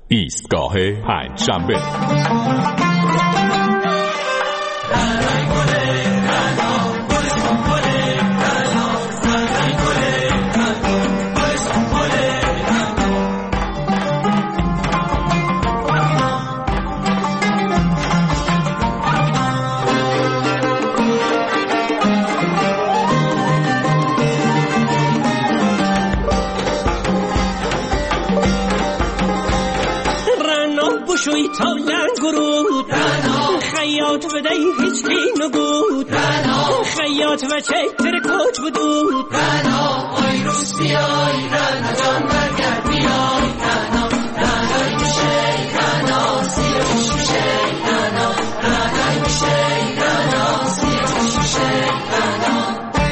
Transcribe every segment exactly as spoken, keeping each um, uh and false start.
ایستگاه پنجشنبه. شوی تا لنگرود خیاط و دی هیچ کی نگود خیاط و چکتر کوچ بدود آی روز بیای رنا جان برگرد بیای رنا رنای میشه رنا سیرش میشه رنا رنای میشه رنا سیرش میشه رنا.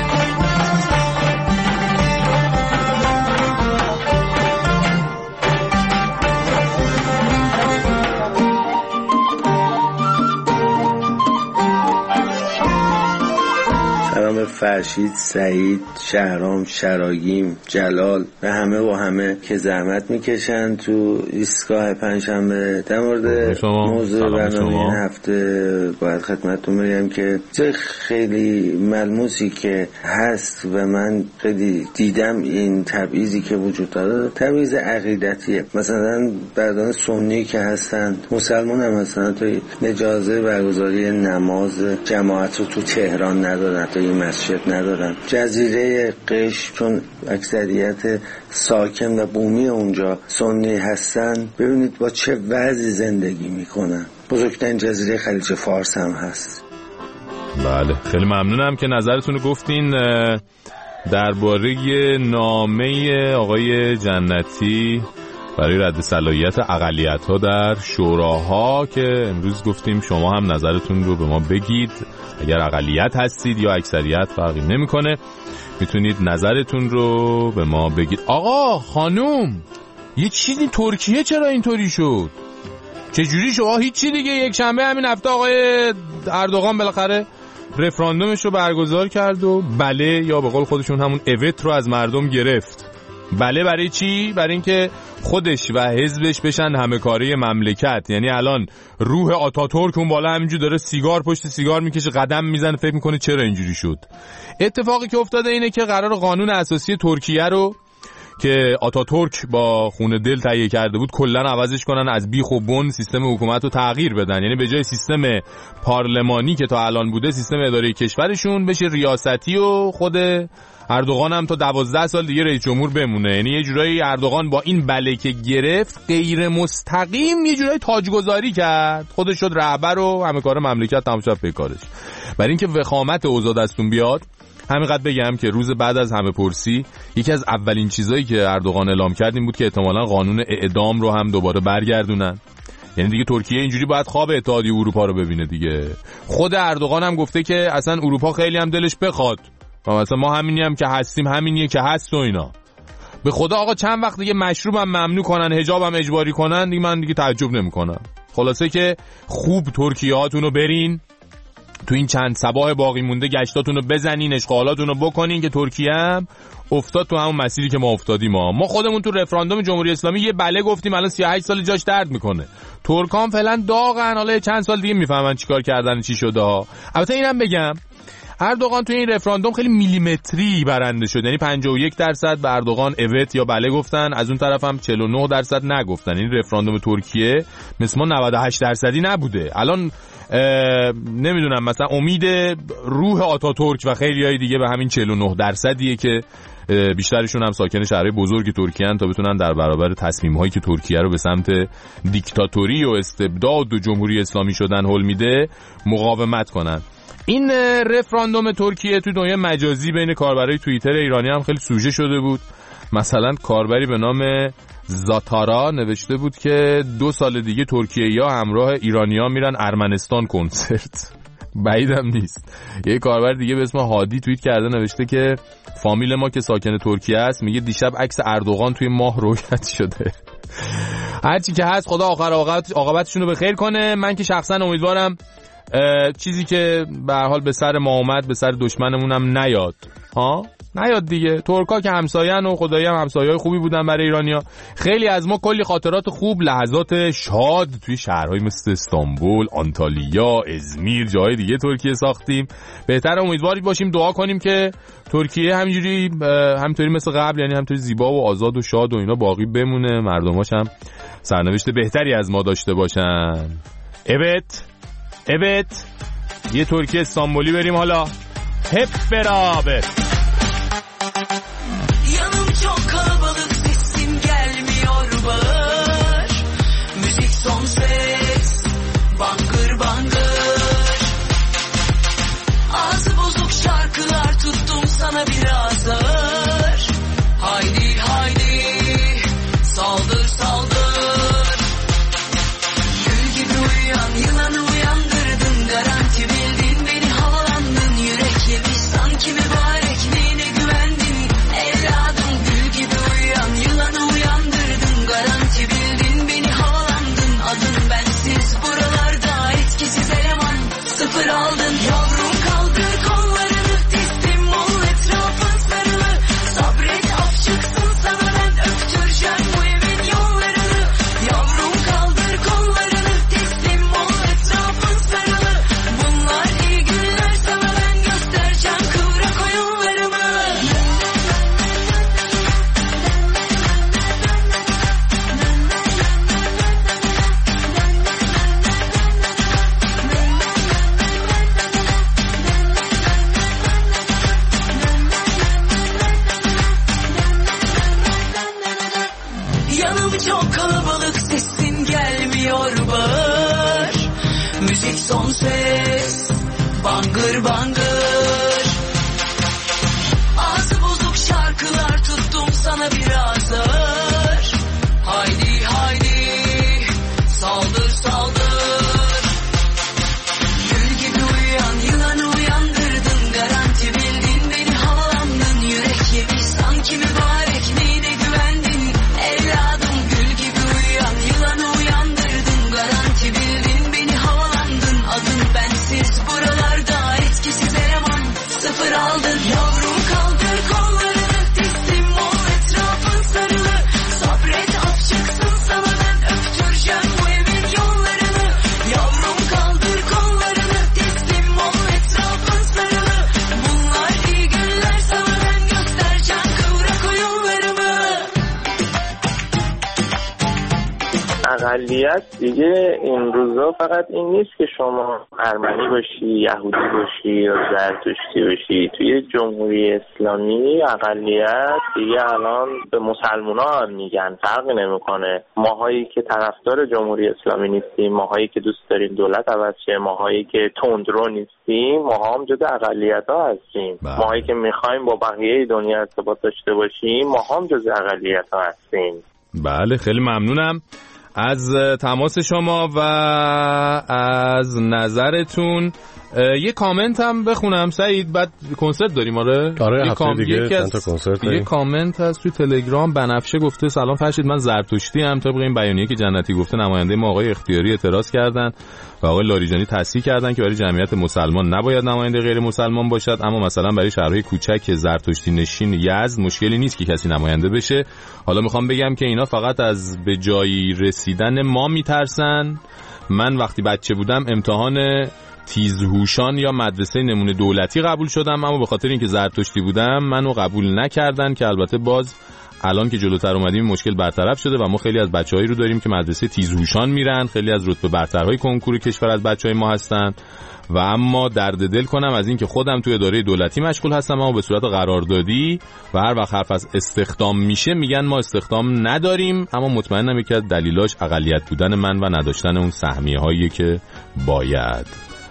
فرشید، سعید، شهرام، شراگیم، جلال و همه و همه که زحمت میکشن تو ایستگاه پنجشنبه. در مورد موضوع برنامه این هفته باید خدمتتون بگم که چه خیلی ملموسی که هست و من خیلی دیدم این تبعیضی که وجود داره تبعیض عقیدتیه. مثلا برادران سنی که هستن مسلمان هم هستن تا اجازه برگزاری نماز جماعت رو تو تهران ندارن، تا این مسجد ندارن. جزیره قشم چون اکثریت ساکن و بومی اونجا سنی هستن، ببینید با چه وضعی زندگی میکنن. بزرگترین جزیره خلیج فارس هم هست. بله، خیلی ممنونم که نظرتون رو گفتین درباره نامه آقای جنتی برای رد صلاحیت اقلیت‌ها در شوراها که امروز گفتیم شما هم نظرتون رو به ما بگید. اگر اقلیت هستید یا اکثریت فرقی نمی‌کنه، میتونید نظرتون رو به ما بگید. آقا خانوم، یه چیزی ترکیه چرا اینطوری شد؟ چجوری شما هیچی دیگه؟ یک شنبه همین هفته آقای اردوغان بالاخره رفراندومش رو برگزار کرد و بله، یا به قول خودشون همون اوت رو از مردم گرفت. بله برای چی؟ برای اینکه خودش و حزبش بشن همه کاره مملکت. یعنی الان روح آتاتورک اون بالا همینجور داره سیگار پشت سیگار میکشه، قدم میزنه، فکر میکنه چرا اینجوری شد. اتفاقی که افتاده اینه که قرار قانون اساسی ترکیه رو که آتاتورک با خون دل تهیه کرده بود کلا عوضش کنن، از بیخ و بن سیستم حکومت رو تغییر بدن. یعنی به جای سیستم پارلمانی که تا الان بوده، سیستم اداره کشورشون بشه ریاستی و خود اردوغان هم تا دوازده سال دیگه رئیس جمهور بمونه. یعنی یه جورایی اردوغان با این بله که گرفت غیر مستقیم یه جورایی تاجگذاری کرد، خودش شد رهبر و همه کار مملکت تمام شد به کارش. برای اینکه وخامت اوضاع دستون بیاد، همینقدر بگم که روز بعد از همه پرسی یکی از اولین چیزایی که اردوغان اعلام کرد این بود که احتمالاً قانون اعدام رو هم دوباره برگردونن. یعنی دیگه ترکیه اینجوری باید خواب اتحادیه اروپا رو ببینه دیگه. خود اردوغان هم گفته که اصلا اروپا خیلی هم دلش بخواد و مثلا ما همینی هم که هستیم همینیه که هست و اینا. به خدا آقا چند وقت دیگه مشروب هم ممنوع کنن، حجاب هم اجباری کنن، دیگه من دیگه تعجب نمی‌کنم. خلاصه که خوب ترکیه هاتونو برین، تو این چند صباح باقی مونده گشتاتونو بزنین، اشغالاتونو بکنین که ترکیه هم افتاد تو همون مسیری که ما افتادیم. ما ما خودمون تو رفراندوم جمهوری اسلامی یه بله گفتیم، الان سی و هشت سال جاش درد میکنه. ترکام فعلا داغن، حالا چند سال دیگه میفهمن چیکار کردن چی شده ها. البته اینم بگم اردوغان تو این رفراندوم خیلی میلیمتری برنده شد. یعنی پنجاه و یک درصد به اردوغان اوت یا بله گفتن، از اون طرف هم چهل و نه درصد نگفتن. این رفراندوم ترکیه مثل ما نود و هشت درصدی نبوده. الان نمیدونم مثلا امید روح آتاتورک و خیلی های دیگه به همین چهل و نه درصدیه که بیشترشون هم ساکن شهرهای بزرگ ترکیه هن تا بتونن در برابر تصمیم هایی که ترکیه رو به سمت دیکتاتوری و استبداد و جمهوری اسلامی شدن هل میده مقاومت کنن. این رفراندوم ترکیه تو دنیای مجازی بین کاربرای توییتر ایرانی هم خیلی سوژه شده بود. مثلا کاربری به نام زاتارا نوشته بود که دو سال دیگه ترکیه‌ای‌ها همراه ایرانی‌ها میرن ارمنستان کنسرت. بعیدم نیست. یه کاربر دیگه به اسم هادی توییت کرده نوشته که فامیل ما که ساکن ترکیه است میگه دیشب عکس اردوغان توی ماه رویت شده. هرچی که هست خدا آخر عاقبتشون رو به خیر کنه. من که شخصا امیدوارم چیزی که به هر حال به سر ما اومد به سر دشمنمون هم نیاد. ها نیاد دیگه. ترکا که همسایه‌ن و خدایی هم همسایه‌های خوبی بودن برای ایرانیا. خیلی از ما کلی خاطرات خوب، لحظات شاد توی شهرهای مثل استانبول، آنتالیا، ازمیر، جای دیگه ترکیه ساختیم. بهتر امیدواری باشیم، دعا کنیم که ترکیه همینجوری همینطوری مثل قبل، یعنی همینطوری زیبا و آزاد و شاد و اینا باقی بمونه، مردماش هم سرنوشت بهتری از ما داشته باشن. ابت ابت یه ترکیه استانبولی بریم حالا. hep beraber. Yanım çok kalabalık, sesim gelmiyor bağır. Müzik son ses, bangır bangır. Ağzı bozuk şarkılar tuttum sana biraz ağır. Haydi haydi, saldır saldır. Gül gibi uyuyan yılanı uyandırdın, garanti bildin beni, havalandın. Yürek yemiş sanki mübarek, neyine güvendin evladım. Gül gibi uyuyan yılanı uyandırdın, garanti bildin beni, havalandın. Adın bensiz buralarda etkisiz eleman, sıfır aldın. Yavrum kaldır kollarını, teslim ol, etrafın sarılı. Sabret af çıksın sana, ben öptüreceğim bu evin yollarını. Yavrum kaldır kollarını, teslim ol, etrafın sarılı. Bunlar iyi günler sana, ben göstereceğim kıvrak oyunlarımı. Yanım çok kalabalık, sesin gelmiyor bağır. Müzik son ses, bangır bangır. Ağzı bozuk şarkılar tuttum sana biraz ağır. Haydi haydi, saldır saldır. Gül gibi uyuyan yılanı uyandırdın, garanti bildin beni, havalandın. Yürek yemiş sanki mübarek, neyine güvendin evladım. Gül gibi uyuyan yılanı uyandırdın, garanti bildin beni, havalandın. Adın bensiz buralarda etkisiz eleman, sıfır aldın. Yavrum kaldır kollarını, teslim ol, etrafın sarılı. Sabret af çıksın sana, ben öptüreceğim bu evin yollarını. Yavrum kaldır kollarını, teslim ol, etrafın sarılı. Bunlar iyi günler sana, ben göstereceğim kıvrak oyunlarımı. اقلیت دیگه این روزا فقط این نیست که شما ارمنی باشی، یهودی باشی یا زرتشتی باشی. توی جمهوری اسلامی اقلیت دیگه الان به مسلمونا هم میگن، فرقی نمیکنه. ماهایی که طرفدار جمهوری اسلامی نیستیم، ماهایی که دوست داریم دولت عوض شه، ماهایی که تندرو نیستیم، ماها هم جز اقلیت ها هستیم. ماهایی که میخوایم با بقیه دنیا ارتباط داشته باشیم، ماها هم جز اقلیت ها هستیم. بله خیلی ممنونم از تماس شما و از نظرتون. یه کامنت هم بخونم سعید، بعد کنسرت داریم. آره آره هفته دیگه چند تا کنسرت داریم. یه کامنت هست توی تلگرام، بنفشه گفته سلام فرشید، من زرتشتی ام. طبق این بیانیه که جنتی گفته نماینده ما آقای اختیاری اعتراض کردن و آقای لاریجانی تصحیح کردن که برای جمعیت مسلمان نباید نماینده غیر مسلمان باشد، اما مثلا برای شهرهای کوچک زرتشتی نشین یزد مشکلی نیست که کسی نماینده بشه. حالا میخوام بگم که اینا فقط از به جایی رسیدن ما میترسن. من وقتی بچه بودم امتحان تیزهوشان یا مدرسه نمونه دولتی قبول شدم، اما به خاطر اینکه زرتشتی بودم منو قبول نکردن، که البته باز الان که جلوتر اومدیم مشکل برطرف شده و ما خیلی از بچه‌هایی رو داریم که مدرسه تیزهوشان میرن، خیلی از رتبه برترهای کنکور کشور از بچه‌های ما هستن. و اما درد دل کنم از این که خودم توی اداره دولتی مشغول هستم، اما به صورت قراردادی و هر وقت حرف از استخدام میشه میگن ما استخدام نداریم. اما مطمئنم یکی از دلیلاش اقلیت بودن من و نداشتن اون سهمیه‌هایی که باید.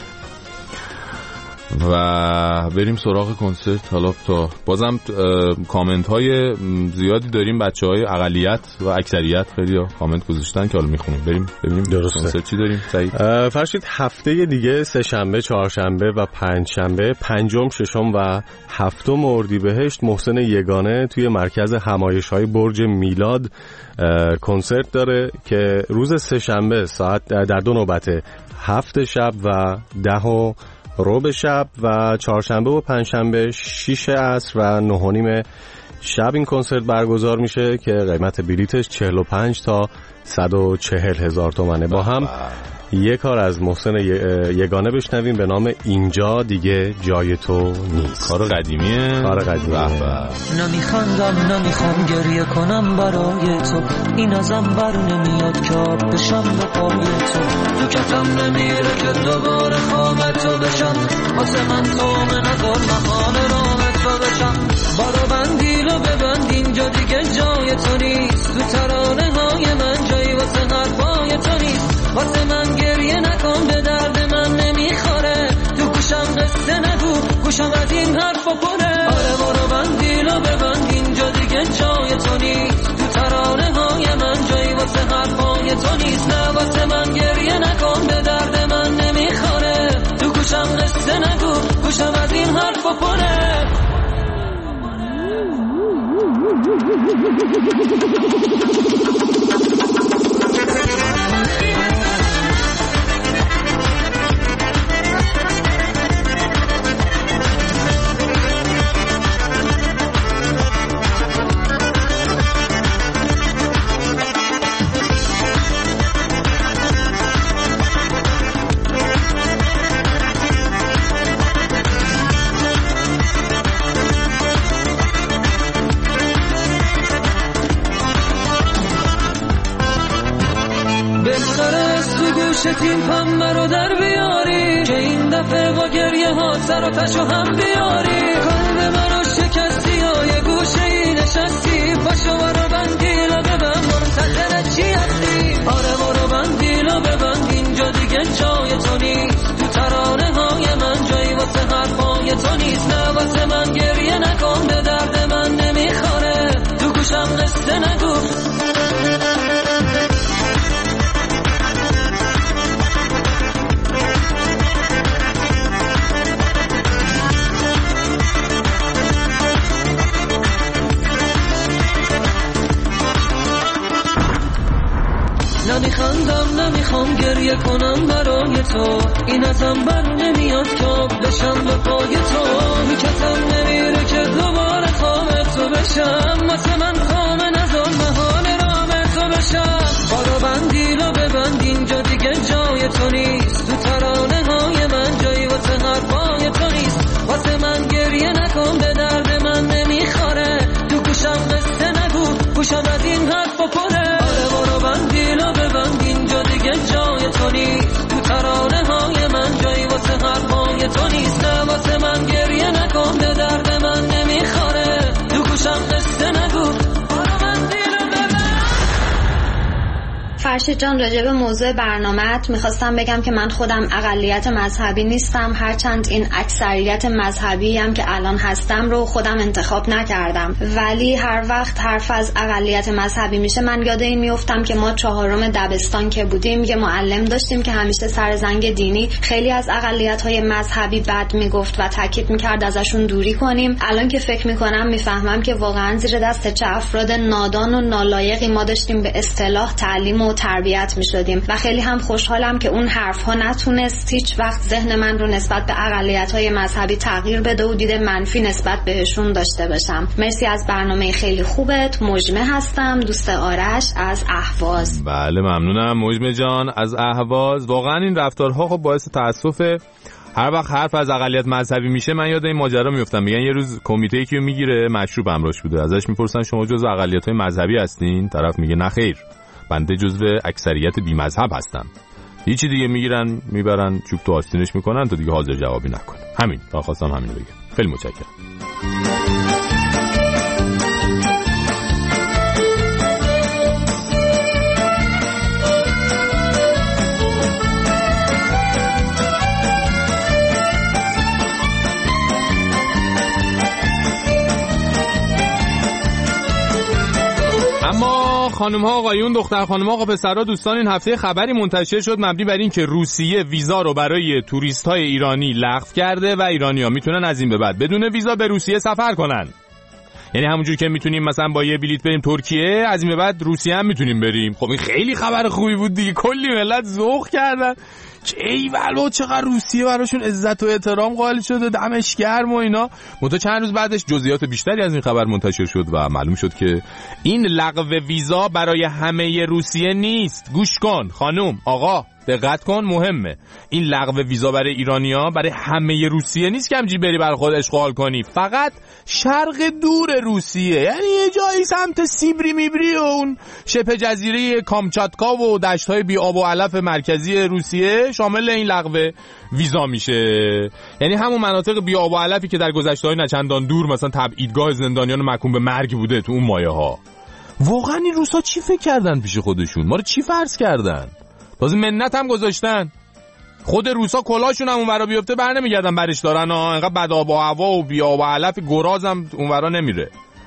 و بریم سراغ کنسرت. حالا تا بازم کامنت های زیادی داریم، بچه های اقلیت و اکثریت خیلی ها کامنت گذاشتن که حالا میخونیم. بریم ببینیم درسته کنسرت چی داریم سعید. فرشید هفته دیگه سه شنبه، چهارشنبه و پنج شنبه، پنجم، ششم و هفتم اردیبهشت محسن یگانه توی مرکز همایش های برج میلاد کنسرت داره که روز سه شنبه ساعت در دو نوبته، هفت شب و ده و ربع شب و چهارشنبه و پنجشنبه شیش عصر و نه و نیم شب این کنسرت برگزار میشه که قیمت بلیتش چهل و پنج تا صد و چهل هزار تومنه. با هم یک کار از محسن یگانه بشنویم به نام اینجا دیگه جای تو نیست. کار قدیمیه کار قدیمیه نمیخندم نمیخوام گریه کنم برای تو، این ازم بر نمیاد که آب بشم به پای تو، تو کتم نمیره که دوباره خواب تو بشم، واسه من تو نظر مخان راه تو بشم، بارو بندیلو ببند اینجا دیگه جای تو نیست، تو ترانه های من جایی واسه حرفای تو نیست، واسه من گریه نکن به درد من نمیخوره، تو گوشم قصه نگو گوشم از این حرفا پره، آره برو بندیلو ببند اینجا دیگه جای تو نیست، تو ترانه های من جایی واسه حرفای تو نیست، نه واسه من گریه نکن به درد من نمیخوره، تو گوشم قصه نگو گوشم از این حرفا پره. تیم پمه رو در بیاری که این دفعه با گریه ها سر و تشو هم بیاری، قلب من رو شکستی یا یه گوشه ای نشستی، پاشو برو بندیلو ببند منتظر چی هستی، آره برو بندیلو ببند اینجا دیگه جای تو نیست، تو ترانه های من جایی واسه حرفای تو نیست، نه واسه من گریه نکن به درد من نمیخوره، تو گوشم قصه نگو. نمیخندم نمیخوام گریه کنم برای تو، این ازم بر نمیاد که آب بشم به پای تو، میکتم نمیره که دوباره خواب تو بشم، واسه من خواب نزار مهان رام تو بشم، بارو بندیلو ببند اینجا دیگه جای تو نیست، تو ترانه های من جایی واسه حرفای تو نیست، واسه من گریه نکن به درد من نمیخوره، تو گوشم قصه نگو گوشم از این حرفا پره، آره برو بندیلو ببند اینجا دیگه جای تو نیست، تو ترانه های من جایی واسه حرفای تو نیست، نه واسه من گریه نکن به درد من نمیخوره، تو گوشم قصه نگو برو بندیلو ببند. فرشید جان، راجع به موضوع برنامه‌ات میخواستم بگم که من خودم اقلیت مذهبی نیستم، هرچند این اکثریت مذهبی هم که الان هستم رو خودم انتخاب نکردم، ولی هر وقت حرف از اقلیت مذهبی میشه من یاد این میافتم که ما چهارم دبستان که بودیم یه معلم داشتیم که همیشه سر زنگ دینی خیلی از اقلیت‌های مذهبی بد میگفت و تاکید میکرد ازشون دوری کنیم. الان که فکر میکنم میفهمم که واقعا زیر دست چه افراد نادان و نالایقی ما داشتیم به اصطلاح تعلیم و تربیت میشدیم و خیلی هم خوشحالم که اون حرف ها نتونست هیچ وقت ذهن من رو نسبت به اقلیت های مذهبی تغییر بده و دید منفی نسبت بهشون داشته باشم. مرسی از برنامه خیلی خوبت. مجمع هستم، دوست آرش از اهواز. بله ممنونم مجمع جان از اهواز. واقعا این رفتارها خب باعث تأسفه. هر وقت حرف از اقلیت مذهبی میشه من یاد این ماجرا میافتم. میگن یه روز کمیته که میگیره مشروب همراهش بوده، ازش میپرسن شما جزو اقلیت‌های مذهبی هستین؟ طرف میگه نه خیر، بنده جزو اکثریت بی مذهب هستم. هیچی دیگه میگیرن میبرن چوب تو آستینش میکنن تا دیگه حاضر جوابی نکنه. همین تا خواستم همین بگم. خیلی متشکرم. اما خانم ها آقایون دختر خانم ها آقا پسرها دوستان، این هفته خبری منتشر شد مبنی بر این که روسیه ویزا رو برای توریست های ایرانی لغو کرده و ایرانی ها میتونن از این به بعد بدون ویزا به روسیه سفر کنن. یعنی همونجور که میتونیم مثلا با یه بلیت بریم ترکیه، از این به بعد روسیه هم میتونیم بریم. خب این خیلی خبر خوبی بود دیگه، کلی ملت ذوق کردن که ای ولو چقدر روسیه براشون عزت و احترام قائل شده، دمش گرم و اینا. منتها چند روز بعدش جزئیات بیشتری از این خبر منتشر شد و معلوم شد که این لغو ویزا برای همه روسیه نیست. گوش کن خانوم آقا، دقت کن، مهمه. این لغو ویزا برای ایرانیا برای همه روسیه نیست که همجوری بری برای خود اشغال کنی، فقط شرق دور روسیه، یعنی یه جایی سمت سیبری میبری و اون شبه جزیره کامچاتکا و دشت‌های بی آب و علف مرکزی روسیه شامل این لغو ویزا میشه. یعنی همون مناطق بی آب و علفی که در گذشته‌های نچندان دور مثلا تبعیدگاه زندانیان محکوم به مرگ بوده تو اون مایه‌ها. واقعا این روسا چی فکر کردن پیش خودشون؟ ما رو چی فرض کردن؟ تازه منت هم گذاشتن. خود روسا کلاشون هم اونورا بیفته بر نمیگردن برش دارن ها، انقدر بد آب و هوا و بی آب و علف گراز هم اونورا نمیره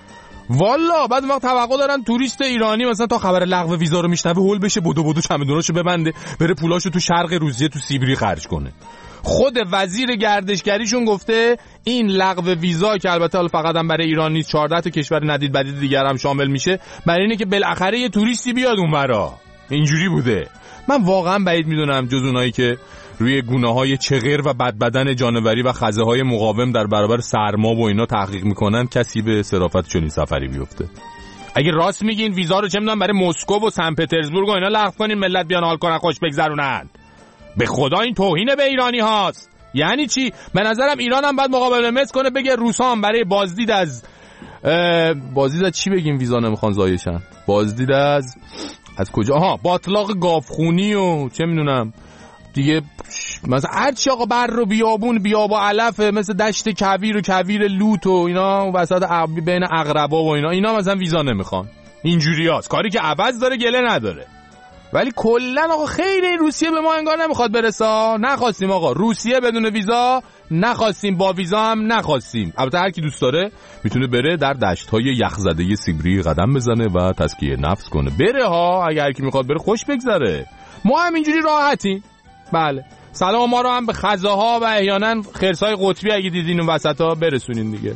والا. بعد وقت توقع دارن توریست ایرانی مثلا تا خبر لغو ویزا رو میشنوه هول بشه، بدو بدو چمدوناشو ببنده بره پولاشو تو شرق روسیه تو سیبری خرج کنه. خود وزیر گردشگریشون گفته این لغو ویزا که البته حالا فقط هم برای ایران نیست، چهارده تا کشور ندید بدید دیگر هم شامل میشه، برای اینه که بالاخره یه توریستی بیاد اونورا. اینجوری بوده. من واقعا بعید میدونم جز اونایی که روی گونه‌های چغر و بدبدن جانوری و خزه‌های مقاوم در برابر سرما و اینا تحقیق میکنن کسی به صرافت چنین سفری بیفته. اگه راست میگین ویزا رو چه میدونم برای مسکو و سن پترزبورگ و اینا لغو کنین ملت بیان حال کنن خوش بگذرونن، به خدا این توهین به ایرانی هاست. یعنی چی؟ به نظرم ایران هم باید مقابله مثل کنه، بگه روسا هم برای بازدید از بازدید از چی بگیم ویزا نمیخوان زایشن، بازدید از از کجا؟ ها باطلاق گاوخونی و چه میدونم دیگه، مثلا هرچی آقا بر رو بیابون بیاب و علف مثل دشت کویر و کویر لوت و اینا وسط بین اغربا و اینا اینا مثلا ویزا نمیخوان. اینجوری هست کاری که عوض داره گله نداره. ولی کلا آقا خیلی روسیه به ما انگار نمیخواد برسا. نخواستیم آقا روسیه بدون ویزا، نخواستیم با ویزا هم نخواستیم. البته هر کی دوست داره میتونه بره در دشت‌های یخزده سیبری قدم بزنه و تزکیه نفس کنه، بره ها، اگه هر کی میخواد بره خوش بگذره. ما هم اینجوری راحتیم. بله سلام ما رو هم به خزه‌ها و احیانا خرسای قطبی اگه دیدین اون وسطا برسونین دیگه.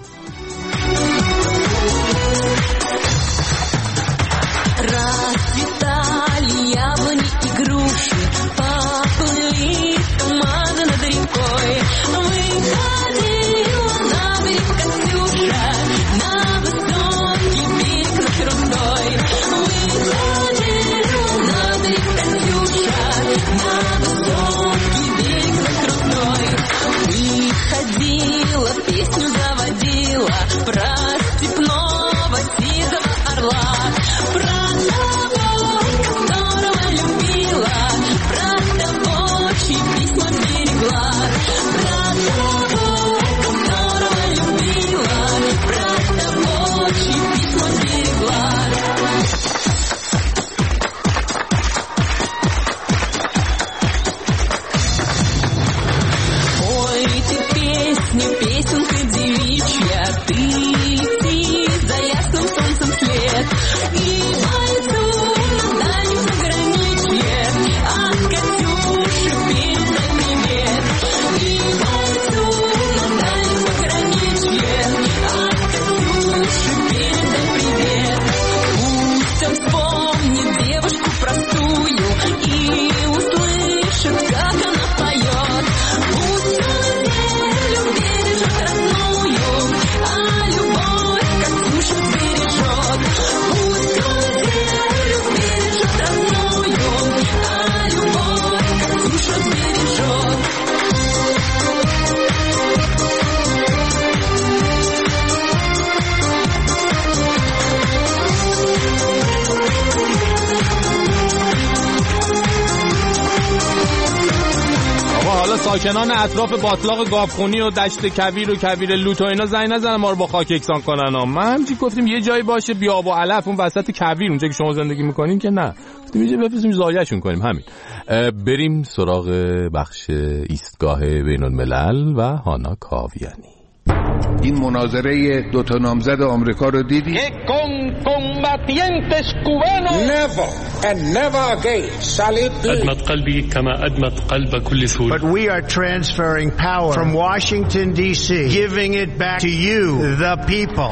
ساکنان اطراف باطلاق گاوخونی و دشت کویر و کویر لوت و اینا زنگ نزنن ما رو با خاک یکسان کنن ها. من همچی گفتیم یه جایی باشه بی آب و علف اون وسط کویر اونجا که شما زندگی میکنین که نه، گفتیم یه جایی بفرستیم زایه‌شون کنیم. همین. بریم سراغ بخش ایستگاه بین الملل و هانا کاویانی. این مناظره دو تا نامزد آمریکا رو دیدی؟ Never and never again shall it be. أدمت قلبي كما أدمت قلب كل سوري. But we are transferring power from Washington D C, giving it back to you, the people.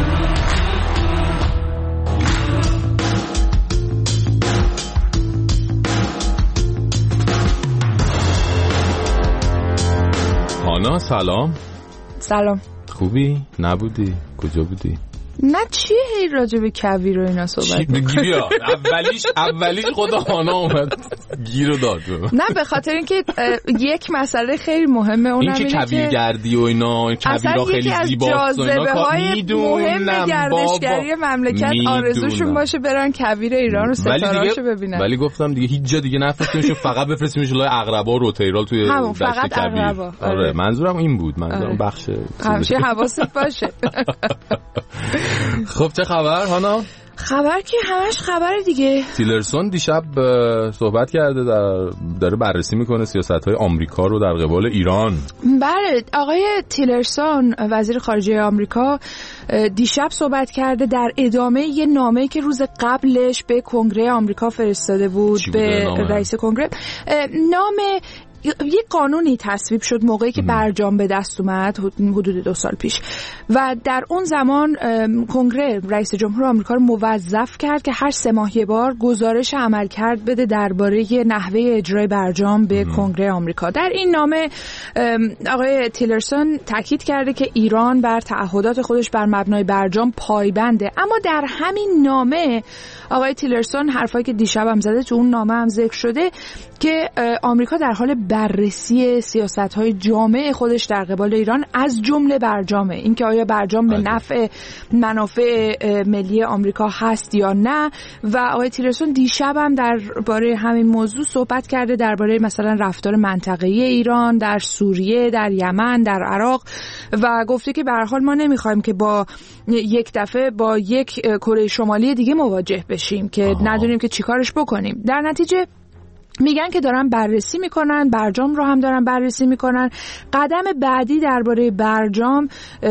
هانا سلام. سلام. خوبی؟ نبودی؟ کجا بودی؟ نه چیه هی راجع به کویر و اینا صحبت می‌کنی؟ اولیش اولیش خود هانا اومد گیرو داد. نه به خاطر اینکه یک مسئله خیلی مهمه، اونم اینه که کویرگردی و اینا، کویرا خیلی زیباست و اینا کار میدونم. گردشگری مملکت آرزوشون باشه برن کویر ایران رو ستاره‌اشو ببینن. ولی گفتم دیگه هیچ جا دیگه نفرستیمشون، فقط بفرستیمش لای عقربا و روتیرال توی دشت کویر. آره منظورم این بود، منظورم بخش همیشه حواست باشه. خب چه خبر هانا؟ خبر که همش خبر دیگه. تیلرسون دیشب صحبت کرده، در داره بررسی میکنه سیاست‌های آمریکا رو در قبال ایران. بله آقای تیلرسون وزیر خارجه آمریکا دیشب صحبت کرده در ادامه یه نامه‌ای که روز قبلش به کنگره آمریکا فرستاده بود، به رئیس کنگره. نامه یه قانونی تصویب شد موقعی که برجام به دست اومد حدود دو سال پیش و در اون زمان کنگره رئیس جمهور آمریکا رو موظف کرد که هر سه ماه یه بار گزارش عملکرد بده درباره نحوه اجرای برجام به کنگره آمریکا. در این نامه آقای تیلرسون تاکید کرده که ایران بر تعهدات خودش بر مبنای برجام پایبنده، اما در همین نامه آقای تیلرسون حرفایی که دیشب هم زده تو اون نامه هم ذکر شده که آمریکا در حال بررسی سیاست‌های جامع خودش در قبال ایران از جمله برجامه، اینکه آیا برجام به نفع منافع ملی آمریکا هست یا نه. و آقای تیلرسون دیشب هم درباره همین موضوع صحبت کرده، درباره مثلا رفتار منطقه‌ای ایران در سوریه، در یمن، در عراق و گفته که به هر حال ما نمی‌خوایم که با یک دفعه با یک کره شمالی دیگه مواجه بشیم که آه. ندونیم که چیکارش بکنیم. در نتیجه میگن که دارن بررسی میکنن، برجام رو هم دارن بررسی میکنن. قدم بعدی درباره برجام،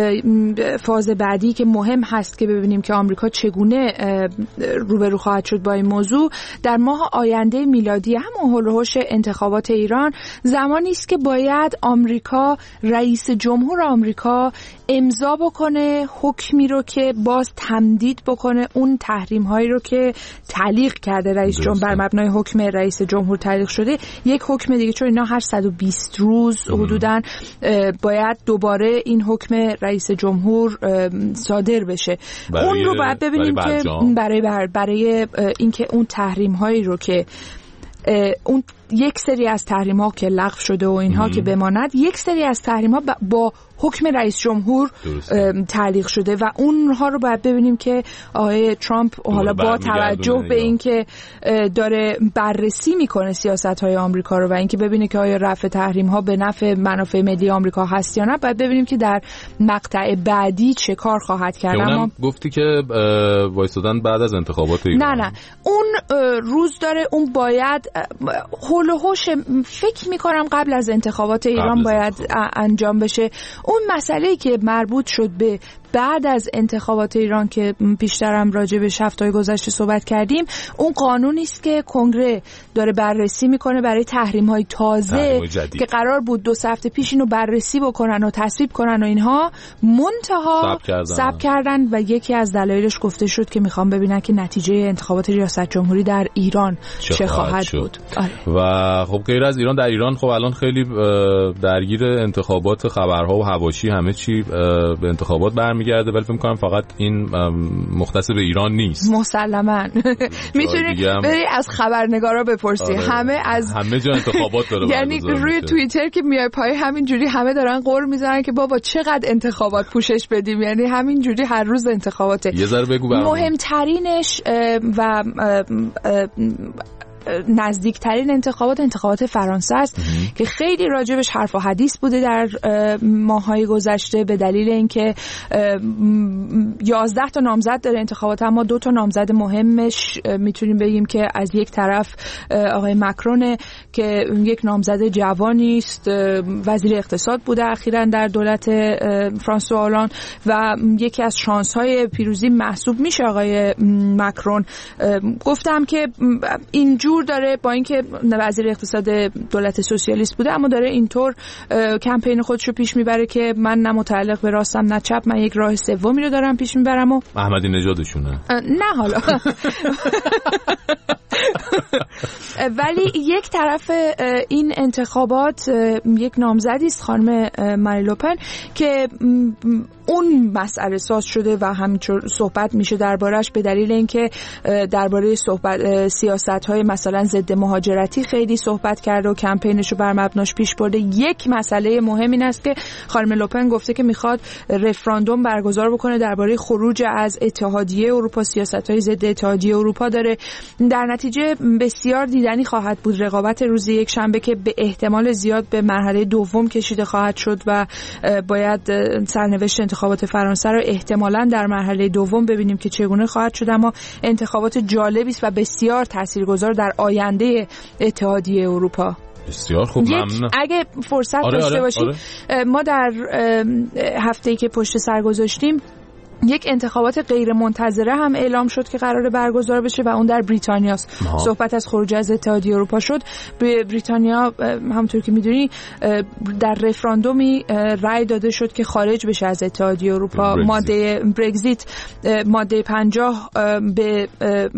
فاز بعدی که مهم هست که ببینیم که آمریکا چگونه روبرو خواهد شد با این موضوع، در ماه آینده میلادی همون هول و هوش انتخابات ایران زمانی است که باید آمریکا، رئیس جمهور آمریکا امضا بکنه حکمی رو که باز تمدید بکنه اون تحریم هایی رو که تعلیق کرده رئیس جمهور بر مبنای حکم رئیس جمهور تعلیق شده، یک حکم دیگه، چون اینا هر صد و بیست روز حدوداً باید دوباره این حکم رئیس جمهور صادر بشه. اون رو باید ببینیم که برای برای, برای اینکه اون تحریم هایی رو که اون یک سری از تحریم ها که لغو شده و اینها که بماند، یک سری از تحریم ها با حکم رئیس جمهور تعلیق شده و اونها رو باید ببینیم که آقای ترامپ حالا با توجه به اینکه داره بررسی میکنه سیاست های آمریکا رو و اینکه ببینه که آیا رفع تحریم ها به نفع منافع ملی آمریکا هست یا نه، باید ببینیم که در مقطع بعدی چه کار خواهد کرد. اما گفتی که وایستادن بعد از انتخابات ایران. نه نه اون روز داره، اون باید هول و هوش فکر میکنم قبل از انتخابات ایران باید انجام بشه. اون مسئله‌ای که مربوط شد به بعد از انتخابات ایران که پیشترم راجع به هفته‌های گذشته صحبت کردیم، اون قانونی است که کنگره داره بررسی میکنه برای تحریم‌های تازه که قرار بود دو هفته پیش اینو بررسی بکنن و تصویب کنن و اینها منتها ثبت کردن و یکی از دلایلش گفته شد که میخوام ببینن که نتیجه انتخابات ریاست جمهوری در ایران چه, چه خواهد بود. آره. و خب غیر از ایران، در ایران خب الان خیلی درگیر انتخابات، خبرها و حواشی همه چی به انتخابات برمیگرده، ولی فکر می‌کنم فقط این مختص به ایران نیست. مسلماً میتونی بری از خبرنگارا بپرسی. آره. همه از همه جا انتخابات داره. یعنی روی توییتر که میای پای همین جوری همه دارن قور میزنن که بابا چقدر انتخابات پوشش بدیم، یعنی همین جوری هر روز انتخاباته. یه ذره بگو برام. مهمترینش و نزدیکترین انتخابات انتخابات فرانسه است که خیلی راجبش حرف و حدیث بوده در ماه‌های گذشته به دلیل اینکه یازده تا نامزد داره انتخابات، اما دو تا نامزد مهمش میتونیم بگیم که از یک طرف آقای مکرون که یک نامزد جوانی است، وزیر اقتصاد بوده اخیراً در دولت فرانسوا هولند و یکی از شانس‌های پیروزی محسوب میشه آقای مکرون. گفتم که اینجور داره با اینکه وزیر اقتصاد دولت سوسیالیست بوده اما داره اینطور کمپین خودشو پیش میبره که من نه متعلق به راستم نه چپ، من یک راه سومی رو دارم پیش میبرم. و احمدی نژادشونه نه حالا ولی یک طرف این انتخابات یک نامزدی است خانم ماری لوپن که اون مسئله ساز شده و همینطور صحبت میشه دربارش به دلیل اینکه درباره صحبت سیاست‌های مثلا ضد مهاجرتی خیلی صحبت کرده و کمپینش رو بر مبناش پیش برده. یک مسئله مهم این است که خانم لوپن گفته که میخواد رفراندوم برگزار بکنه درباره خروج از اتحادیه اروپا، سیاست‌های ضد اتحادیه اروپا داره. در نتیجه بسیار دیدنی خواهد بود رقابت روز یک شنبه که به احتمال زیاد به مرحله دوم کشیده خواهد شد و باید سرنوشت انتخابات فرانسه رو احتمالاً در مرحله دوم ببینیم که چگونه خواهد شد. اما انتخابات جالبی است و بسیار تاثیرگذار در آینده اتحادیه اروپا. بسیار خوب، ممنون. اگه فرصت آره داشته آره باشیم آره. ما در هفته‌ای که پشت سر گذاشتیم یک انتخابات غیر منتظره هم اعلام شد که قراره برگزار بشه و اون در بریتانیاست. صحبت از خروج از اتحادیه اروپا شد. به بریتانیا همونطور که میدونی در رفراندومی رأی داده شد که خارج بشه از اتحادیه اروپا. ماده برگزیت ماده پنجاه به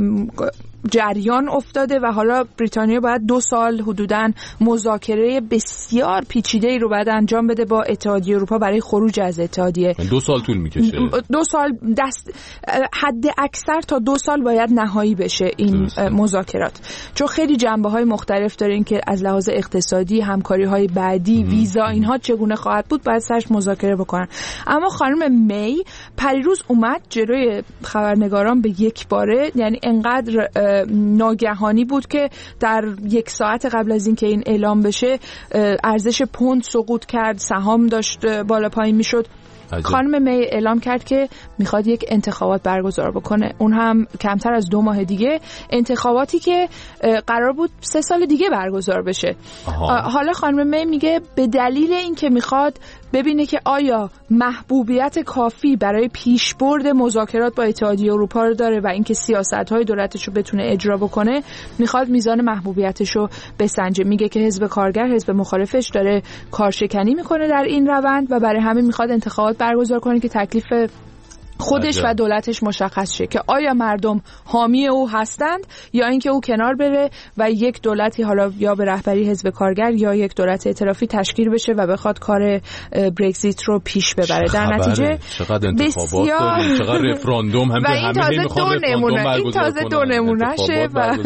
جریان افتاده و حالا بریتانیا باید دو سال حدوداً مذاکره بسیار پیچیده‌ای رو باید انجام بده با اتحادیه اروپا برای خروج از اتحادیه. دو سال طول میکشه. دو سال دست حد اکثر تا دو سال باید نهایی بشه این درسته. مذاکرات چون خیلی جنبه‌های مختلف داره، این که از لحاظ اقتصادی، همکاری‌های بعدی، مم. ویزا، اینها چگونه خواهد بود باید سرش مذاکره بکنن. اما خانم می پریروز اومد جلوی خبرنگاران به یک باره، یعنی انقدر ناگهانی بود که در یک ساعت قبل از اینکه این اعلام بشه ارزش پوند سقوط کرد، سهام داشت بالا پایین میشد. خانم می اعلام کرد که میخواد یک انتخابات برگزار بکنه، اون هم کمتر از دو ماه دیگه، انتخاباتی که قرار بود سه سال دیگه برگزار بشه. آها. حالا خانم می میگه به دلیل اینکه میخواد ببینه که آیا محبوبیت کافی برای پیشبرد مذاکرات با اتحادیه اروپا رو داره و اینکه سیاست‌های دولتش رو بتونه اجرا بکنه، میخواد میزان محبوبیتش رو بسنجه. میگه که حزب کارگر، حزب مخالفش، داره کارشکنی میکنه در این روند و برای همین میخواد انتخابات برگزار کنه که تکلیف خودش و دولتش مشخص شه که آیا مردم حامی او هستند یا اینکه او کنار بره و یک دولتی حالا یا به رهبری حزب کارگر یا یک دولت ائتلافی تشکیل بشه و بخواد کار برگزیت رو پیش ببره. در نتیجه چقدر انتخابات داریم، چقدر رفراندوم، هم همه میخوان رفراندوم برگزار کنن. این تازه دو نمونهشه و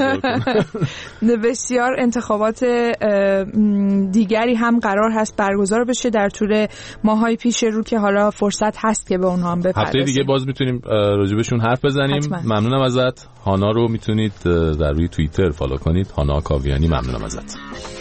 بسیار انتخابات دیگری هم قرار هست برگزار بشه در طول ماهای پیش رو که حالا فرصت هست که به اونها هم بپردازیم. باز میتونیم راجبشون حرف بزنیم. حتما. ممنونم ازت. هانا رو میتونید در روی توییتر فالو کنید، هانا کاویانی. ممنونم ازت.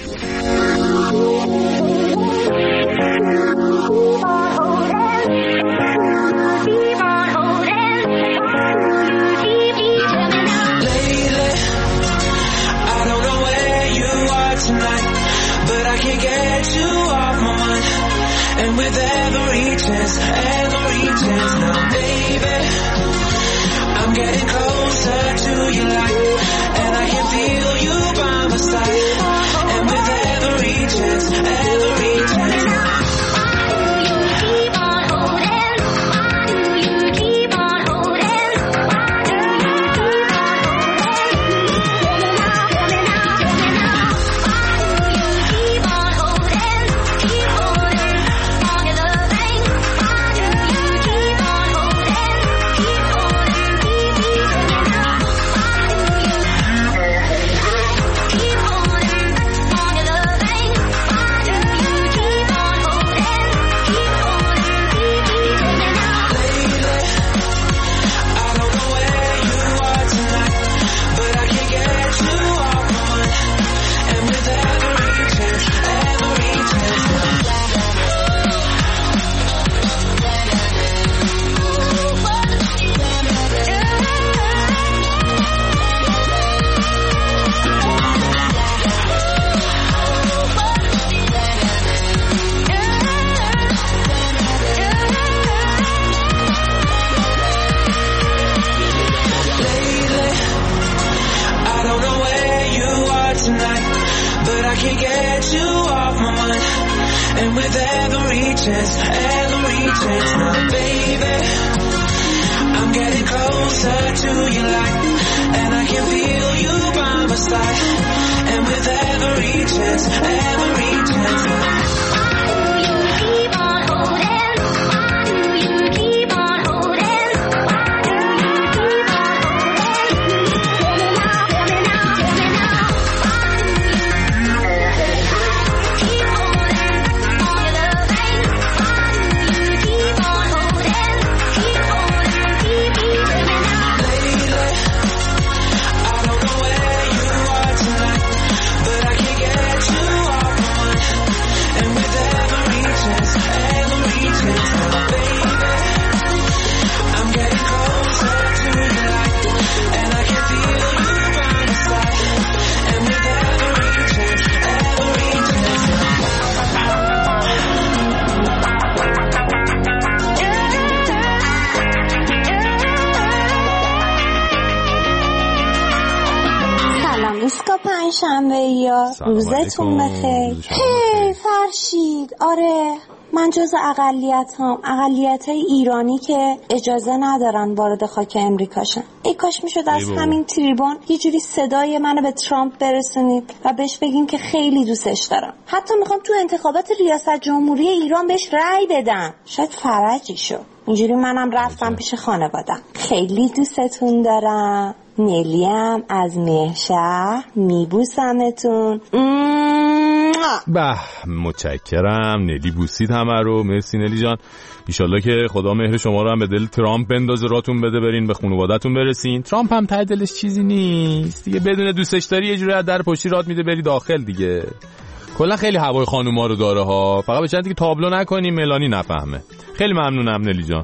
And with every chance, every chance now, baby, I'm getting closer to your light, and I can feel you by my side. And with every chance, every chance now. can't get you off my mind. And with every chance, every chance now, baby, I'm getting closer to your light, and I can feel you by my side. And with every chance, every chance now, پنجشنبه یا روزتون بخیر. هی فرشید، آره من جز اقلیت هم اقلیت های ایرانی که اجازه ندارن وارد خاک امریکاشن. ای کاش میشد از همین تریبون یه جوری صدای منو به ترامپ برسونید و بهش بگین که خیلی دوستش دارم. حتی میخوام تو انتخابات ریاست جمهوری ایران بهش رأی بدم، شاید فرجی شو. اینجوری منم رفتم پیش خانوادم. خیلی دوستتون دارم. نلیم از مهشهر، میبوسمتون. به متشکرم. نلی بوسید همه رو. مرسی نلی جان. ایشالله که خدا مهر شما رو هم به دل ترامپ بندازه، راتون بده برین به خانواده‌تون برسین. ترامپ هم ته دلش چیزی نیست دیگه، بدون دوستش داری یه جوری از در پشتی رات میده بری داخل دیگه. کلا خیلی هوای خانوما رو داره ها، فقط به چند دیگه تابلو نکنی ملانی نفهمه. خیلی ممنونم نلی جان.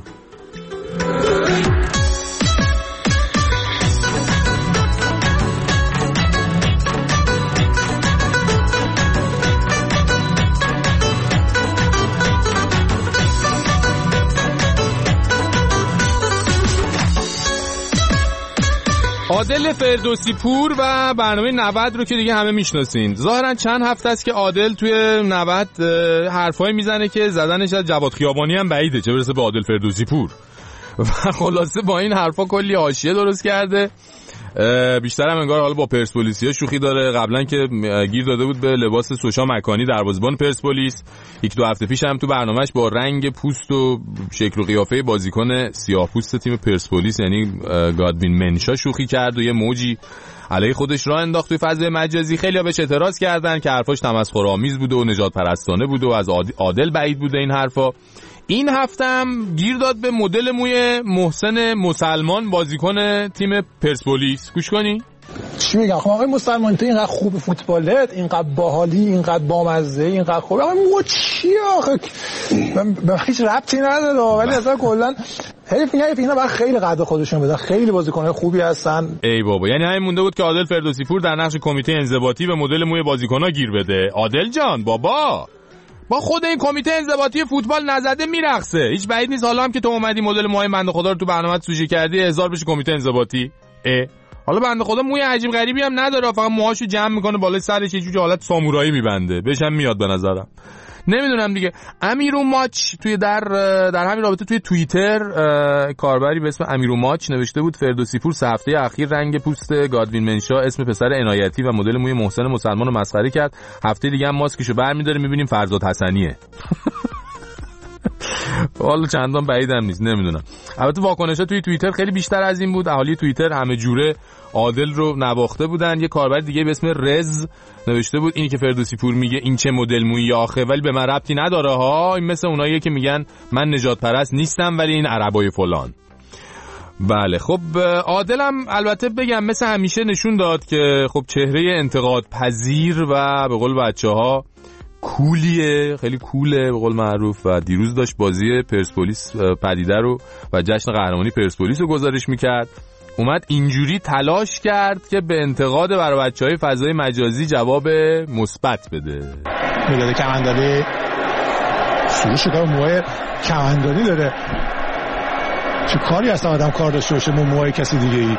عادل فردوسی پور و برنامه نود رو که دیگه همه میشناسین. ظاهرا چند هفته است که عادل توی نود حرفایی میزنه که زدنش از جواد خیابانی هم بعیده، چه برسه به عادل فردوسی پور. و خلاصه با این حرفا کلی حاشیه درست کرده. بیشتر هم انگار حالا با پرسپولیسیا شوخی داره. قبلا که گیر داده بود به لباس سوشا مکانی دروازه‌بان پرسپولیس، یک دو هفته پیش هم تو برنامه‌اش با رنگ پوست و شکل و قیافه بازیکن سیاه‌پوست تیم پرسپولیس یعنی گادوین منشا شوخی کرد و یه موجی علیه خودش راه انداخت توی فضای مجازی. خیلی‌ها بهش اعتراض کردن که حرفاش تمسخرآمیز بوده و نجات پرستانه بوده و از عادل بعید بوده این حرفا. این هفته هم گیر داد به مدل موی محسن مسلمان بازیکن تیم پرسپولیس. گوش کنی؟ چی میگم؟ خب آقای مسلمان تو اینقدر خوب فوتبالت، اینقدر باحالی، اینقدر بامزه، اینقدر خوب، آقا مو چی آخه؟ من هیچ ربطی نداره ولی اصلا کلا حیف میگه اینا بعد خیلی قد خودشون بدن، خیلی بازیکن‌های خوبی هستن. ای بابا، یعنی همین مونده بود که عادل فردوسی پور در نقش کمیته انضباطی به مدل موی بازیکن‌ها گیر بده. عادل جان بابا، با خود این کمیته انضباطی فوتبال نزده میرقصه. هیچ بعید نیست حالا هم که تو اومدی مدل موهای بنده خدا رو تو برنامه‌ت سوژه کردی هزار بشه کمیته انضباطی. اه حالا بنده خدا موی عجیب غریبی هم نداره، فقط موهاشو جمع میکنه بالای سرش یه جوری حالت سامورایی میبنده، بهشم میاد به نظرم. نمیدونم دیگه. امیرو ماچ توی در در همین رابطه توی توییتر کاربری به اسم امیرو ماچ نوشته بود فردوسی پور سه هفته اخیر رنگ پوست گادوین منشا اسم پسر عنایتی و مدل موی محسن مسلمان رو مسخره کرد. هفته دیگه هم ماسکشو برمی‌داره می‌بینیم فرزاد حسنیه. والا چندان بعیدم نیست، نمیدونم. البته واکنش‌ها توی توییتر خیلی بیشتر از این بود. اهالی توییتر همه جوره عادل رو نواخته بودن. یه کاربر دیگه به اسم رز نوشته بود اینی که فردوسی پور میگه این چه مدل مویی آخه، ولی به من ربطی نداره ها، این مثل اوناییه که میگن من نجات پرست نیستم ولی این عربای فلان. بله خب عادلم البته بگم مثل همیشه نشون داد که خب چهره انتقاد پذیر و به قول بچه‌ها کولیه، خیلی کوله به قول معروف. و دیروز داشت بازی پرسپولیس پدیده رو و جشن قهرمانی پرسپولیس رو گزارش میکرد. اومد اینجوری تلاش کرد که به انتقاد برای بچهای فضای مجازی جواب مثبت بده. میداده کمانداری شروع شده موهای کمانداری داره چه کاری اصلا آدم کار داشته باشه موهای کسی دیگه ای.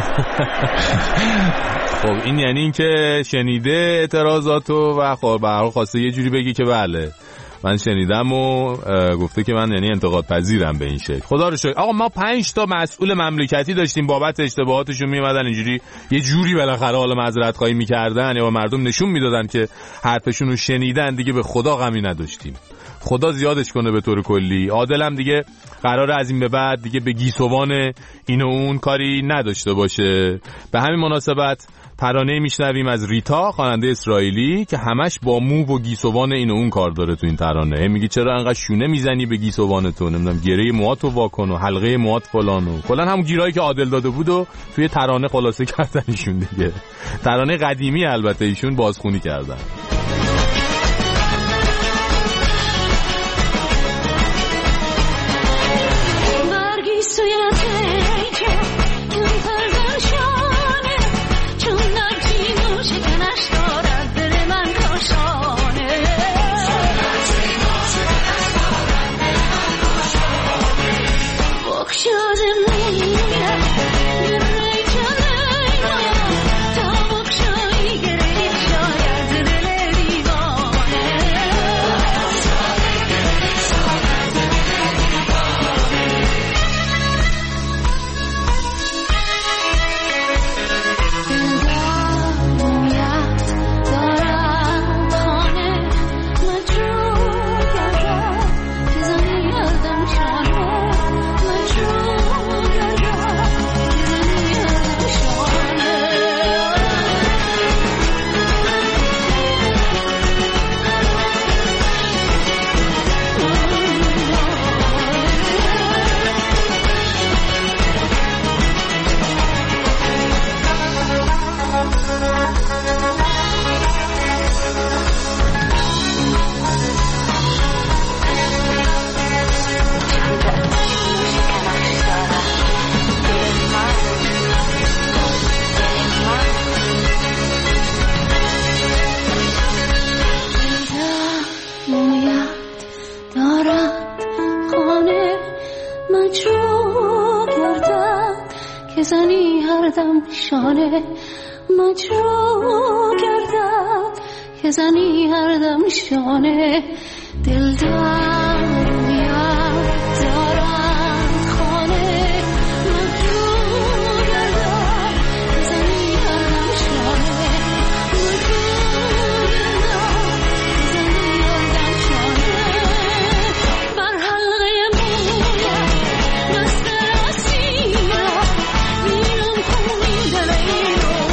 خب این یعنی این که شنیده اعتراضاتو و خب به هر حال خواسته یه جوری بگی که بله من شنیدم و گفته که من یعنی انتقاد پذیرم به این شکل. خدا رو شکر. آقا ما پنج تا مسئول مملکتی داشتیم بابت اشتباهاتشون میومدن اینجوری یه جوری بالاخره حالا معذرت خواهی میکردن یا مردم نشون میدادن که حرفشون رو شنیدن. دیگه به خدا غمی نداشتیم. خدا زیادش کنه به طور کلی. عادلم دیگه قراره از این به بعد دیگه به گیسوان این و اون کاری نداشته باشه. به همین مناسبت ترانه میشنویم از ریتا، خواننده اسرائیلی که همش با مو و گیسوان این و اون کار داره تو این ترانه. میگی چرا انقدر شونه میزنی به گیسوان تو، نمیدونم گره موهاتو واکن و حلقه موهات فلانو، کلا همون گیرایی که عادل داده بود و توی ترانه خلاصه کردن ایشون دیگه. ترانه قدیمی البته ایشون بازخوانی کردن. مجروح کردم که زنی هر دم شانه دل دارم یاد دارم خانه مجروح کردم که زنی هر دم شانه مجروح کردم که زنی هر دم شانه بر حلقه مویم مست راستی را میرم خونی دلی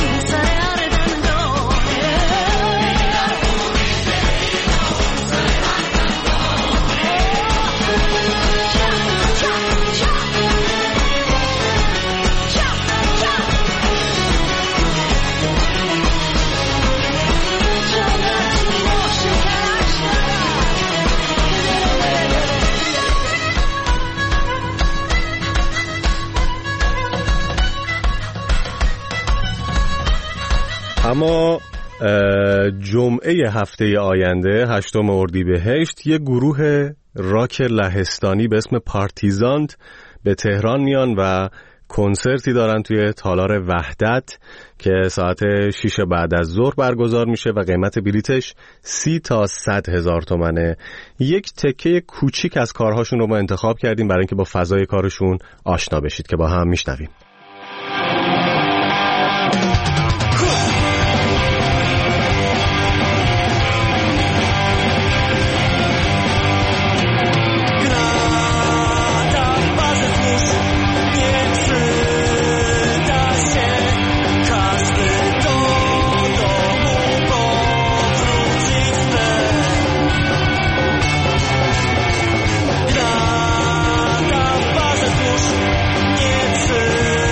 اما جمعه هفته آینده هشتم اردیبهشت یه گروه راک لهستانی به اسم پارتیزانت به تهران میان و کنسرتی دارن توی تالار وحدت که ساعت شیش بعد از ظهر برگزار میشه و قیمت بلیتش سی تا صد هزار تومنه. یک تکه کوچیک از کارهاشون رو ما انتخاب کردیم برای اینکه با فضای کارشون آشنا بشید که با هم میشنویم. Thank you.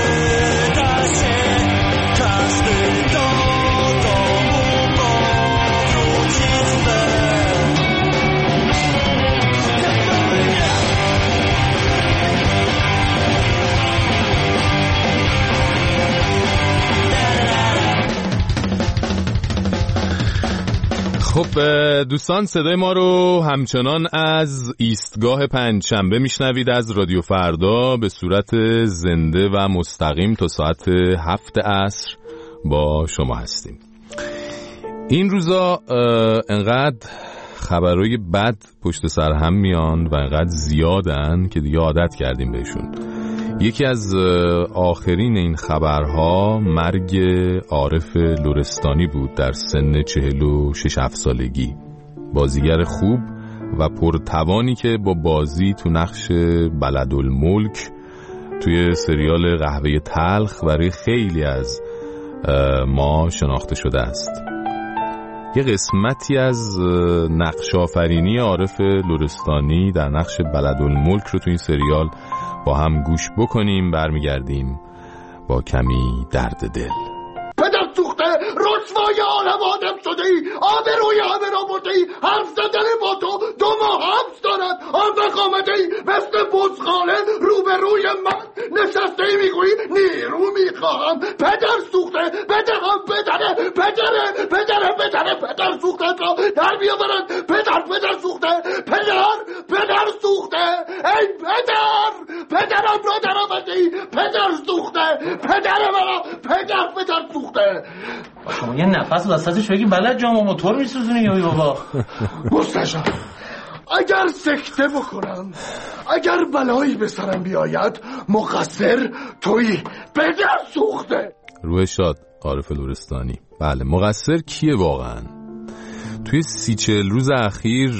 خب دوستان، صدای ما رو همچنان از ایستگاه پنجشنبه میشنوید از رادیو فردا به صورت زنده و مستقیم تا ساعت هفت عصر با شما هستیم. این روزا انقدر خبرهای بد پشت سر هم میان و انقدر زیادن که دیگه عادت کردیم بهشون. یکی از آخرین این خبرها مرگ عارف لرستانی بود در سن چهل و شش هفت سالگی. بازیگر خوب و پرتوانی که با بازی تو نقش بلدالملک توی سریال قهوه تلخ برای خیلی از ما شناخته شده است. یه قسمتی از نقش آفرینی عارف لرستانی در نقش بلدالملک رو تو این سریال با هم گوش بکنیم، برمیگردیم با کمی درد دل. پدر سوخته، رسوای عالم آدم شده ای، آبروی همه را برده ای، حرف زدن با تو دو ماه حبس دارد. آنوقت آمده ای مثل بزغاله روبروی من نشسته ای میگویی نیرو میخواهم. پدر سوخته، بدهم پدره پدره پدره پدره پدر سوخته را در بیاورد. پدر پدر سوخته، پدر پدر سوخته، ای پدر پدرم را در آمده ای. پدر سوخته، پدر مرا، پدر پدر سوخته. شما یه نفس وسطش بگی بلد جامو موتور میسوزونی یا بابا؟ مستشار، اگر سکته بکنم، اگر بلایی به سرم بیاید، مقصر تویی. پدر سوخته. روح شاد عارف لرستانی. بله، مقصر کیه واقعا؟ توی سی چهل روز اخیر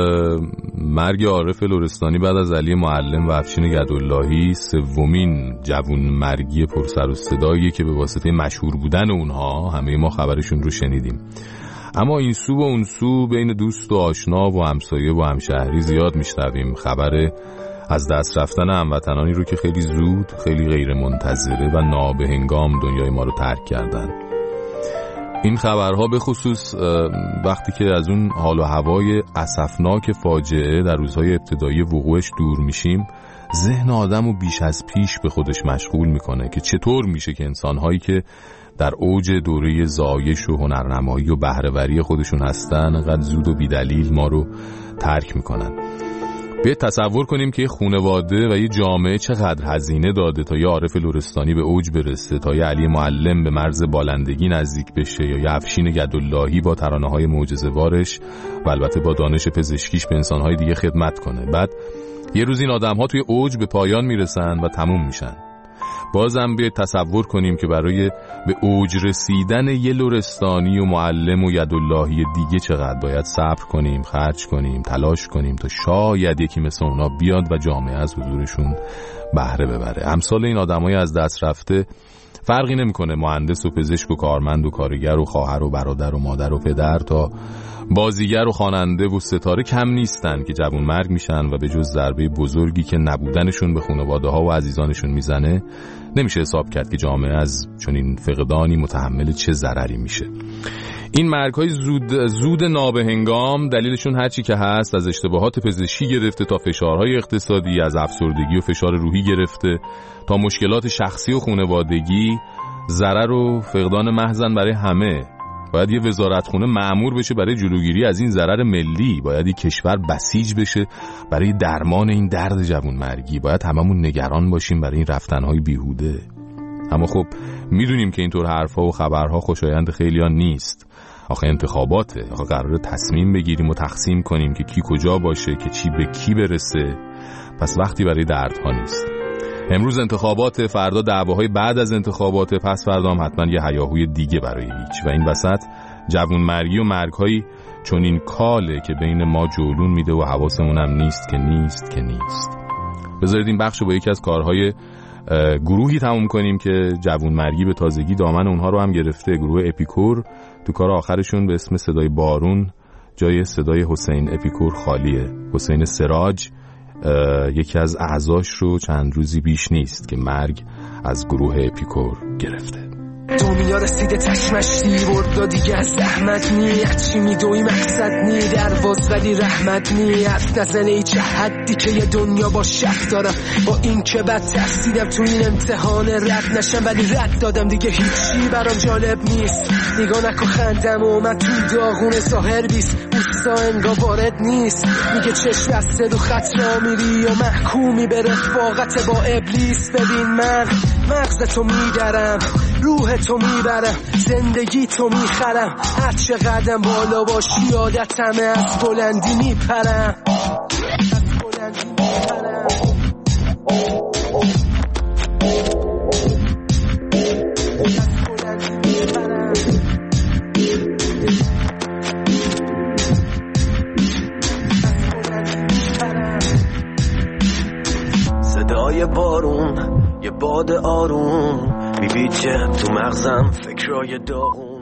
مرگ عارف لرستانی بعد از علی معلم و افشین گداللهی سومین جوون مرگی پرسر و صداییه که به واسطه مشهور بودن اونها همه ما خبرشون رو شنیدیم. اما این سو و اون سو بین دوست و آشنا و همسایه و همشهری زیاد میشنویم خبر از دست رفتن هموطنانی رو که خیلی زود، خیلی غیر منتظره و نابهنگام دنیای ما رو ترک کردن. این خبرها به خصوص وقتی که از اون حال و هوای اسفناک فاجعه در روزهای ابتدایی وقوعش دور میشیم، ذهن آدم رو بیش از پیش به خودش مشغول میکنه که چطور میشه که انسانهایی که در اوج دوره زایش و هنرنمایی و بهره‌وری خودشون هستن انقدر زود و بیدلیل ما رو ترک میکنن. بیاید تصور کنیم که یه خانواده و یه جامعه چقدر هزینه داده تا یه عارف لرستانی به اوج برسه، تا یه علی معلم به مرز بالندگی نزدیک بشه، یا یه افشین گداللهی با ترانه‌های معجزه‌وارش و البته با دانش پزشکیش به انسان‌های دیگه خدمت کنه. بعد یه روز این آدم‌ها توی اوج به پایان میرسن و تموم میشن. بازم بیاید تصور کنیم که برای به اوج رسیدن یه لرستانی و معلم و یداللهی دیگه چقدر باید صبر کنیم، خرج کنیم، تلاش کنیم تا شاید یکی مثل اونا بیاد و جامعه از حضورشون بهره ببره. امثال این آدمای از دست رفته فرقی نمیکنه مهندس و پزشک و کارمند و کارگر و خواهر و برادر و مادر و پدر تا بازیگر و خواننده و ستاره کم نیستن که جوان مرگ میشن و به جز ضربه بزرگی که نبودنشون به خانواده ها و عزیزانشون میزنه نمیشه حساب کرد که جامعه از چنین فقدانی متحمل چه ضرری میشه. این مرگ‌های زود زود نابهنگام دلیلشون هرچی که هست، از اشتباهات پزشکی گرفته تا فشارهای اقتصادی، از افسردگی و فشار روحی گرفته تا مشکلات شخصی و خانوادگی، ضرر و فقدان محضن برای همه. باید یه وزارتخونه مأمور بشه برای جلوگیری از این ضرر ملی، باید یه کشور بسیج بشه برای درمان این درد جوانمرگی، باید هممون نگران باشیم برای این رفتنهای بیهوده. اما خب میدونیم که اینطور حرفا و خبرها خوشایند خیلیان نیست. آخه انتخاباته، آخه قراره تصمیم بگیریم و تقسیم کنیم که کی کجا باشه، که چی به کی برسه. پس وقتی برای دردها نیست. امروز انتخابات، فردا دعواهای بعد از انتخابات، پس فردا هم حتما یه هیاهوی دیگه برای هیچ. و این وسط جوانمرگی و مرگ‌هایی چون این کاله که بین ما جولون میده و حواسمون هم نیست که نیست که نیست. بذارید این بخشو با یکی از کارهای گروهی تموم کنیم که جوانمرگی به تازگی دامن اونها رو هم گرفته. گروه اپیکور تو کار آخرشون به اسم صدای بارون جای صدای حسین اپیکور خالیه. حسین سراج یکی از اعضاش رو چند روزی بیش نیست که مرگ از گروه اپیکور گرفته. دنیا رسیده تشمش دیورد و دیگه از زحمت نیت چی میدوی مقصد نی درواز ولی رحمت نی حرف نزنه ای چه حدی که یه دنیا با شک دارم با این که بد ترسیدم تو این امتحان رد نشم ولی رد دادم دیگه هیچی برام جالب نیست نگاه نکن خندم و من تو داغون ظاهر بیست اوستا انگا وارد نیست میگه چشم بسته دو خط را میری و محکومی به رفاقت با ابلیس ببین من مغز تو میدرم روح تو میبرم زندگی تو میخرم هر چه قدم بالا باشی عادتمه از بلندی میپرم از بلندی میپرم صدای بارون یه باد آروم میبیچه تو مغزم فکرای داغون